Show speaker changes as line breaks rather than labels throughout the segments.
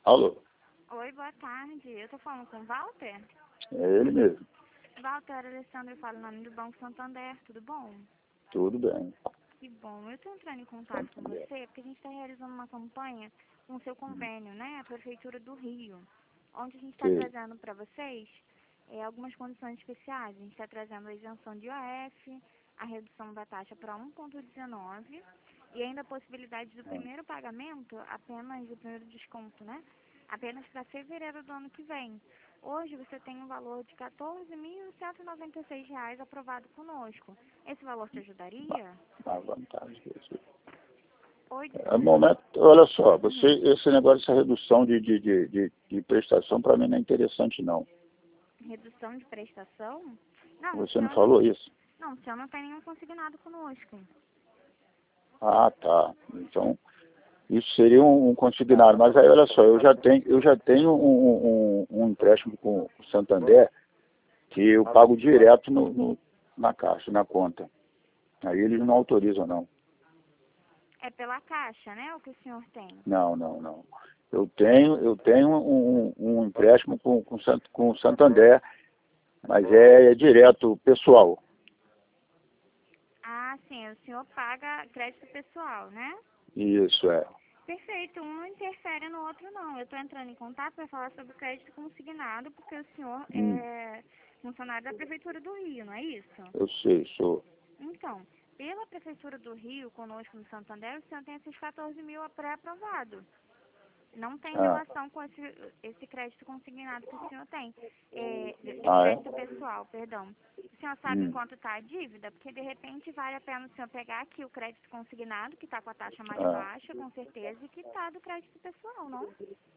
Alô?
Oi, boa tarde. Eu tô falando com o Walter?
É ele mesmo.
Walter, Alessandro, eu falo em nome do Banco Santander, tudo bom?
Tudo bem.
Que bom. Eu tô entrando em contato com você porque a gente está realizando uma campanha com o seu convênio, né? A Prefeitura do Rio, onde a gente está
Ok.
trazendo para vocês algumas condições especiais. A gente está trazendo a isenção de IOF, a redução da taxa para 1,19 e ainda a possibilidade do primeiro pagamento, apenas o primeiro desconto, né? Apenas para fevereiro do ano que vem. Hoje você tem um valor de R$ 14.196 aprovado conosco. Esse valor te ajudaria?
A vantagem disso.
Oi,
No
desculpa.
momento, olha só, esse negócio, essa redução de prestação para mim não é interessante não.
Redução de prestação? Não,
Você não falou isso?
o senhor não tem nenhum consignado conosco.
Ah, tá. Então, isso seria um consignado. Mas aí, olha só, eu já tenho um empréstimo com o Santander que eu pago direto na caixa, na conta. Aí eles não autorizam, não.
É pela Caixa, né? O que o senhor tem?
Não. Eu tenho um empréstimo com o Santander, mas é direto, pessoal.
Ah, sim, o senhor paga crédito pessoal, né?
Isso, é.
Perfeito, um não interfere no outro não. Eu estou entrando em contato para falar sobre o crédito consignado, porque o senhor é funcionário da Prefeitura do Rio, não é isso?
Eu sei, sou.
Então, pela Prefeitura do Rio, conosco no Santander, o senhor tem esses 14 mil pré-aprovados. Não tem
Ah,
relação com esse crédito consignado que o senhor tem. Esse
é?
crédito pessoal, perdão. O senhor sabe
Hum.
quanto está a dívida? Porque, de repente, vale a pena o senhor pegar aqui o crédito consignado, que está com a taxa mais
Ah.
baixa, com certeza, e quitar do crédito pessoal, não?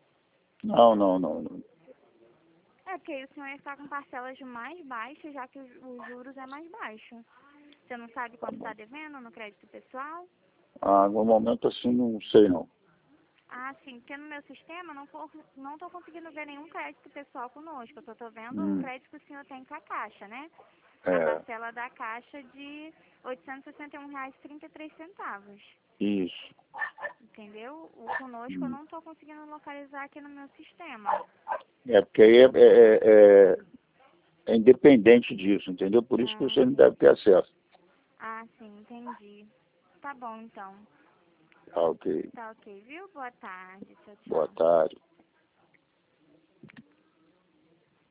Não.
É, porque aí o senhor ia estar com parcelas mais baixas, já que os juros é mais baixo. Você não sabe quanto está devendo no crédito pessoal?
Ah, no momento assim, não sei não.
Ah, sim, porque no meu sistema não estou conseguindo ver nenhum crédito pessoal conosco. Eu só estou vendo o
Hum.
crédito que o senhor tem com a Caixa, né? A
É,
parcela da Caixa de R$ 861,33.
isso.
Entendeu? O conosco eu não estou conseguindo localizar aqui no meu sistema.
É porque aí é independente disso, entendeu? Por isso que você não deve ter acesso.
Sim, entendi. Tá bom, então.
Tá, ok.
Tá ok, viu? Boa tarde. Tchau,
Boa
tchau.
tarde.